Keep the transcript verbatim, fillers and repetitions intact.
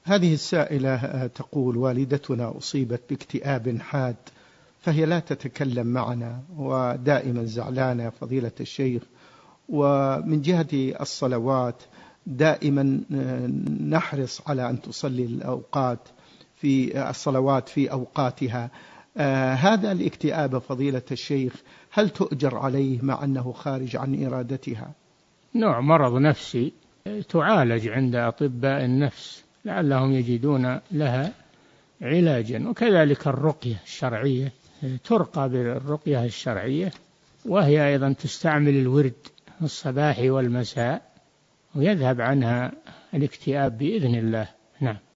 هذه السائلة تقول: والدتنا أصيبت باكتئاب حاد، فهي لا تتكلم معنا ودائما زعلانة فضيلة الشيخ، ومن جهة الصلوات دائما نحرص على أن تصلي الأوقات في الصلوات في أوقاتها. آه هذا الاكتئاب فضيلة الشيخ هل تؤجر عليه مع أنه خارج عن إرادتها؟ نوع مرض نفسي تعالج عند أطباء النفس لعلهم يجدون لها علاجا. وكذلك الرقية الشرعية ترقى بالرقية الشرعية، وهي أيضا تستعمل الورد الصباح والمساء ويذهب عنها الاكتئاب بإذن الله. نعم.